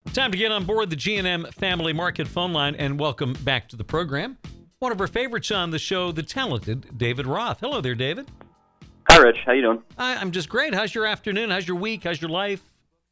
Time to get on board the G&M Family Market phone line and welcome back to the program one of our favorites on the show, the talented David Roth. Hello there, David. Hi, Rich. How you doing? I'm just great. How's your afternoon? How's your week? How's your life?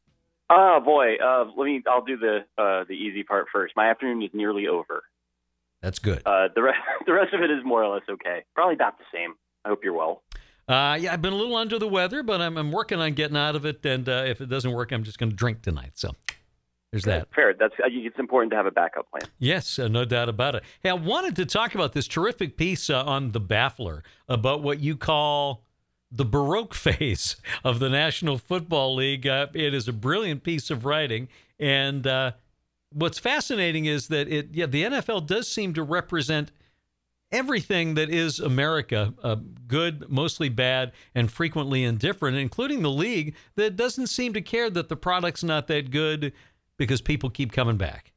Oh boy, I'll do the easy part first. My afternoon is nearly over. That's good. The rest of it is more or less okay. Probably about the same. I hope you're well. Yeah, I've been a little under the weather, but I'm working on getting out of it. And if it doesn't work, I'm just going to drink tonight. So there's that. Fair. It's important to have a backup plan. Yes, no doubt about it. Hey, I wanted to talk about this terrific piece on The Baffler about what you call the Baroque phase of the National Football League. It is a brilliant piece of writing. And what's fascinating is that the NFL does seem to represent everything that is America, good, mostly bad, and frequently indifferent, including the league that doesn't seem to care that the product's not that good because people keep coming back.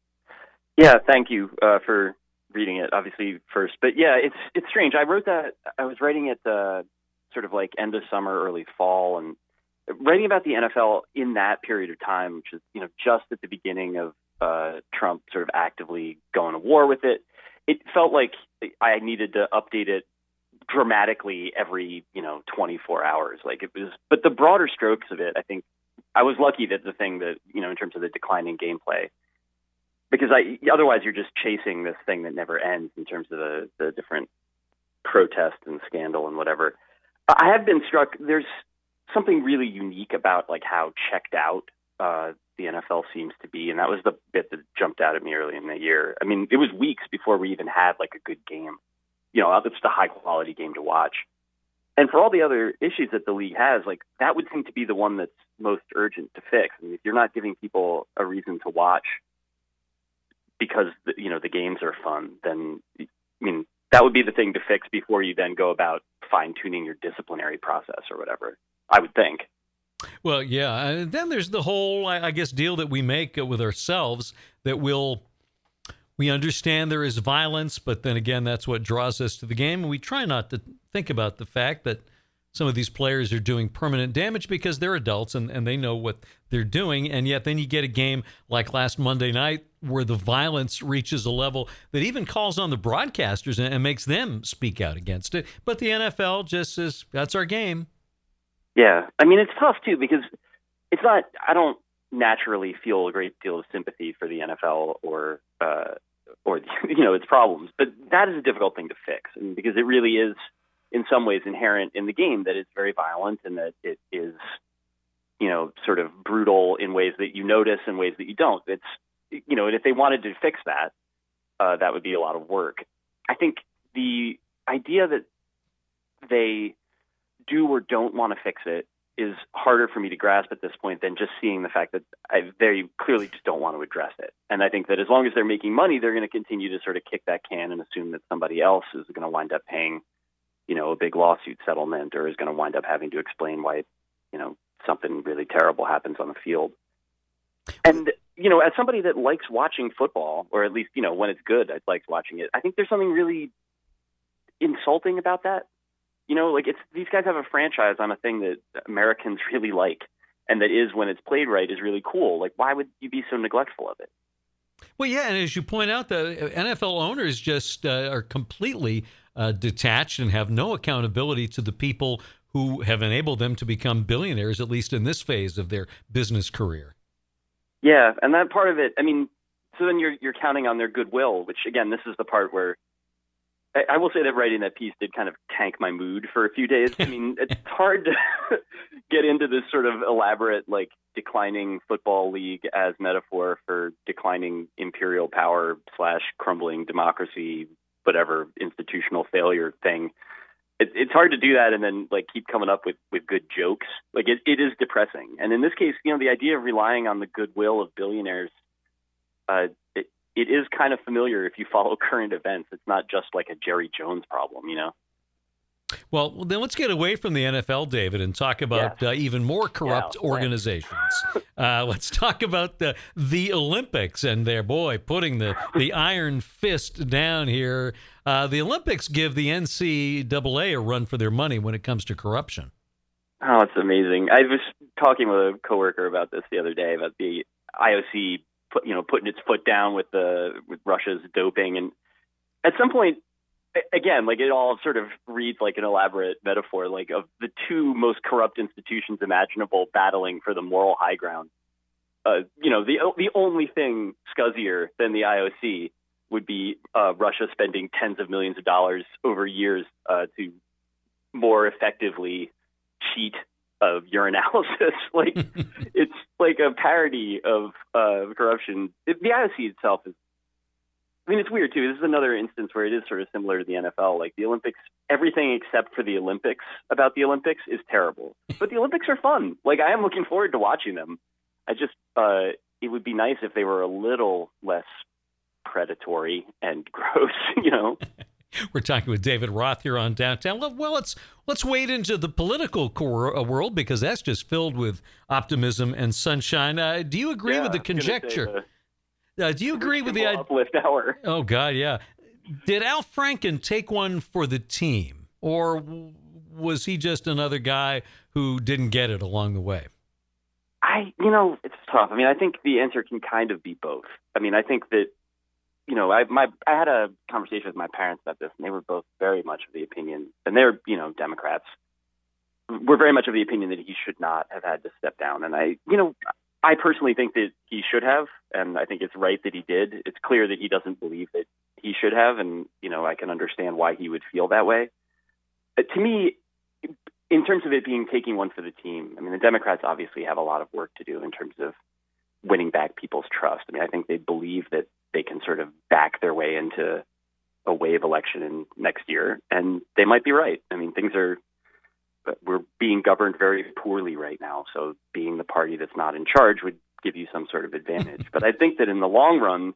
Yeah, thank you for reading it, obviously, first. But yeah, it's strange. I wrote that. I was writing it sort of like end of summer, early fall, and writing about the NFL in that period of time, which is, just at the beginning of Trump sort of actively going to war with it. It felt like I needed to update it dramatically every, 24 hours. Like it was, but the broader strokes of it, I think I was lucky that the thing that, in terms of the declining gameplay, because otherwise you're just chasing this thing that never ends in terms of the different protests and scandal and whatever. I have been struck. There's something really unique about like how checked out the NFL seems to be, and that was the bit that jumped out at me early in the year. I mean, it was weeks before we even had like a good game. It's a high quality game to watch. And for all the other issues that the league has, like that would seem to be the one that's most urgent to fix. I mean, if you're not giving people a reason to watch because the games are fun, then that would be the thing to fix before you then go about fine-tuning your disciplinary process or whatever, I would think. Well, yeah. And then there's the whole, I guess, deal that we make with ourselves that we understand there is violence, but then again, that's what draws us to the game. And we try not to think about the fact that some of these players are doing permanent damage because they're adults and they know what they're doing. And yet then you get a game like last Monday night where the violence reaches a level that even calls on the broadcasters and makes them speak out against it. But the NFL just says, that's our game. Yeah. I mean, it's tough, too, because it's not – I don't naturally feel a great deal of sympathy for the NFL or its problems. But that is a difficult thing to fix because it really is – in some ways inherent in the game that it's very violent and that it is, sort of brutal in ways that you notice and ways that you don't. It's, and if they wanted to fix that, that would be a lot of work. I think the idea that they do or don't want to fix it is harder for me to grasp at this point than just seeing the fact that they clearly just don't want to address it. And I think that as long as they're making money, they're going to continue to sort of kick that can and assume that somebody else is going to wind up paying a big lawsuit settlement or is going to wind up having to explain why, something really terrible happens on the field. And, as somebody that likes watching football, or at least, when it's good, I like watching it. I think there's something really insulting about that. These guys have a franchise on a thing that Americans really like. And that is, when it's played right, is really cool. Like, why would you be so neglectful of it? Well, yeah, and as you point out, the NFL owners just are completely detached and have no accountability to the people who have enabled them to become billionaires, at least in this phase of their business career. Yeah, and that part of it, so then you're counting on their goodwill, which, again, this is the part where I will say that writing that piece did kind of tank my mood for a few days. It's hard to get into this sort of elaborate, like, declining football league as metaphor for declining imperial power / crumbling democracy, whatever institutional failure thing. It's hard to do that and then like keep coming up with good jokes. Like it is depressing. And in this case, the idea of relying on the goodwill of billionaires, it is kind of familiar if you follow current events. It's not just like a Jerry Jones problem, Well, then let's get away from the NFL, David, and talk about even more corrupt organizations. Let's talk about the Olympics and their putting the iron fist down here. The Olympics give the NCAA a run for their money when it comes to corruption. Oh, it's amazing. I was talking with a coworker about this the other day, about IOC putting its foot down with Russia's doping, and at some point, again, like it all sort of reads like an elaborate metaphor, like of the two most corrupt institutions imaginable battling for the moral high ground. The only thing scuzzier than the IOC would be Russia spending tens of millions of dollars over years to more effectively cheat of urinalysis. Like it's like a parody of corruption. The IOC itself is, I mean, it's weird too. This is another instance where it is sort of similar to the NFL. Like the Olympics, everything except for the Olympics about the Olympics is terrible. But the Olympics are fun. Like I am looking forward to watching them. I just, it would be nice if they were a little less predatory and gross, We're talking with David Roth here on Downtown. Well, let's wade into the political world because that's just filled with optimism and sunshine. Do you agree with the conjecture? Do you agree with the uplift hour? Oh God, yeah. Did Al Franken take one for the team, or was he just another guy who didn't get it along the way? It's tough. I mean, I think the answer can kind of be both. I mean, I think that, I had a conversation with my parents about this, and they were both very much of the opinion, and they're, Democrats, were very much of the opinion that he should not have had to step down. And I personally think that he should have, and I think it's right that he did. It's clear that he doesn't believe that he should have, and, I can understand why he would feel that way. But to me, in terms of it being taking one for the team, I mean, the Democrats obviously have a lot of work to do in terms of winning back people's trust. I mean, I think they believe that they can sort of back their way into a wave election in next year, and they might be right. I mean, we're being governed very poorly right now, so being the party that's not in charge would give you some sort of advantage. But I think that in the long run,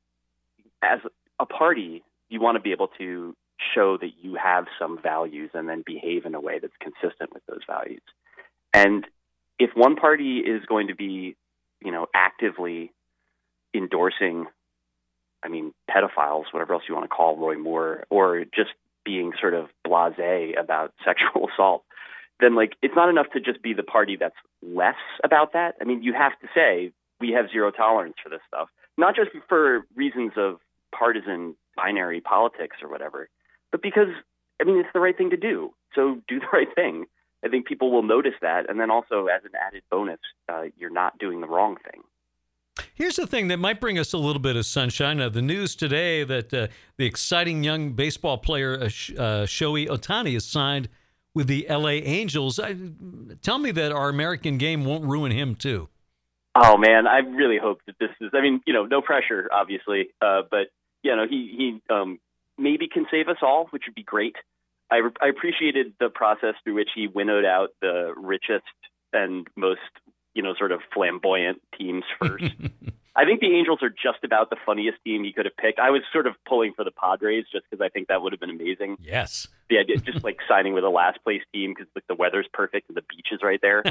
as a party, you want to be able to show that you have some values and then behave in a way that's consistent with those values. And if one party is going to be, actively endorsing, pedophiles, whatever else you want to call Roy Moore, or just being sort of blasé about sexual assault, then it's not enough to just be the party that's less about that. I mean, you have to say we have zero tolerance for this stuff, not just for reasons of partisan binary politics or whatever, but because, it's the right thing to do. So do the right thing. I think people will notice that. And then also as an added bonus, you're not doing the wrong thing. Here's the thing that might bring us a little bit of sunshine. The news today that the exciting young baseball player Shohei Ohtani is signed with the L.A. Angels. Tell me that our American game won't ruin him too. Oh, man, I really hope that this is, no pressure, obviously. But, he maybe can save us all, which would be great. I appreciated the process through which he winnowed out the richest and most, sort of flamboyant teams first. I think the Angels are just about the funniest team he could have picked. I was sort of pulling for the Padres just because I think that would have been amazing. Yes. The idea just signing with a last place team because the weather's perfect and the beach is right there.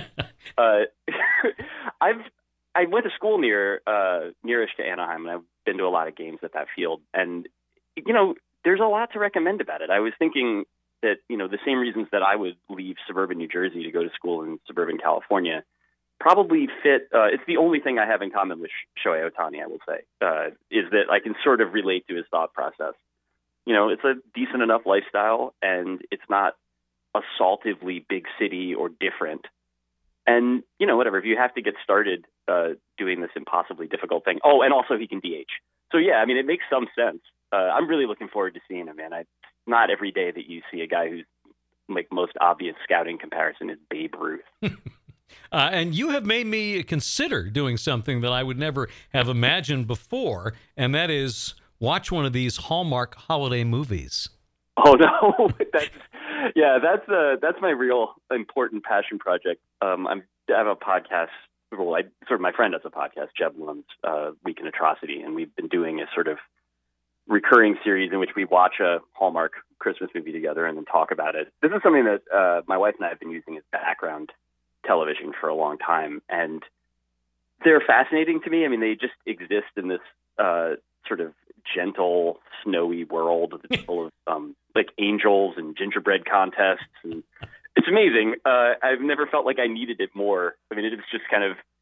I went to school nearish to Anaheim, and I've been to a lot of games at that field. And, there's a lot to recommend about it. I was thinking that, the same reasons that I would leave suburban New Jersey to go to school in suburban California probably fit. It's the only thing I have in common with Shohei Ohtani, I will say, is that I can sort of relate to his thought process. It's a decent enough lifestyle, and it's not assaultively big city or different. And, whatever, if you have to get started doing this impossibly difficult thing. Oh, and also he can DH. So, yeah, it makes some sense. I'm really looking forward to seeing him, man. It's not every day that you see a guy who's most obvious scouting comparison is Babe Ruth. And you have made me consider doing something that I would never have imagined before, and that is watch one of these Hallmark holiday movies. Oh no, that's my real important passion project. I have a podcast. Well, my friend has a podcast, Jeb Lund's Week in Atrocity, and we've been doing a sort of recurring series in which we watch a Hallmark Christmas movie together and then talk about it. This is something that my wife and I have been using as background television for a long time, and they're fascinating to me. They just exist in this sort of gentle, snowy world that's full of angels and gingerbread contests, and it's amazing. I've never felt like I needed it more. It's just kind of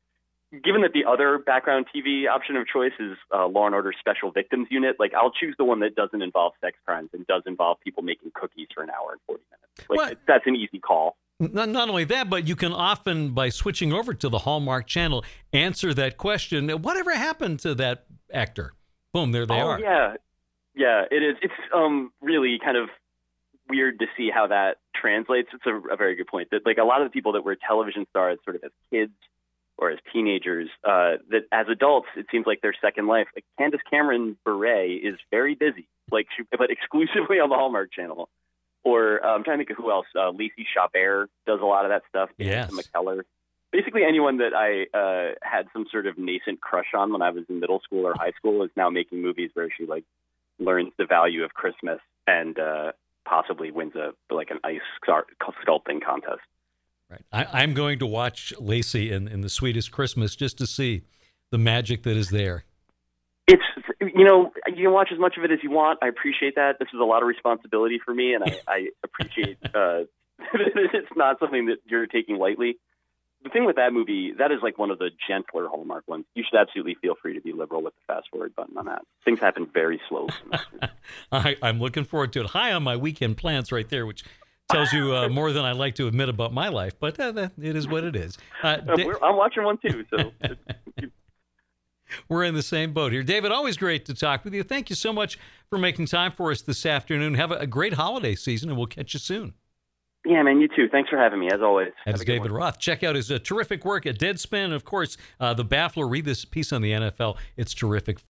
given that the other background TV option of choice is Law and Order Special Victims Unit, like I'll choose the one that doesn't involve sex crimes and does involve people making cookies for an hour and 40 minutes. Like that's an easy call. Not only that, but you can often, by switching over to the Hallmark Channel, answer that question. Whatever happened to that actor? Boom, there they are. Yeah, it is. It's really kind of weird to see how that translates. It's a very good point. That like a lot of the people that were television stars sort of as kids or as teenagers, that as adults, it seems like their second life. Like Candace Cameron Bure is very busy, but exclusively on the Hallmark Channel. Or I'm trying to think of who else. Lacey Chabert does a lot of that stuff. Yes. McKellar. Basically anyone that I had some sort of nascent crush on when I was in middle school or high school is now making movies where she like learns the value of Christmas and possibly wins an ice sculpting contest. Right. I'm going to watch Lacey in The Sweetest Christmas just to see the magic that is there. It's, you can watch as much of it as you want. I appreciate that. This is a lot of responsibility for me, and I appreciate it's not something that you're taking lightly. The thing with that movie, that is like one of the gentler Hallmark ones. You should absolutely feel free to be liberal with the fast forward button on that. Things happen very slowly. I'm looking forward to it. High on my weekend plans right there, which tells you more than I like to admit about my life, but it is what it is. I'm watching one too, so... We're in the same boat here. David, always great to talk with you. Thank you so much for making time for us this afternoon. Have a great holiday season, and we'll catch you soon. Yeah, man, you too. Thanks for having me, as always. That's David Roth. Check out his terrific work at Deadspin. Of course, The Baffler. Read this piece on the NFL. It's terrific.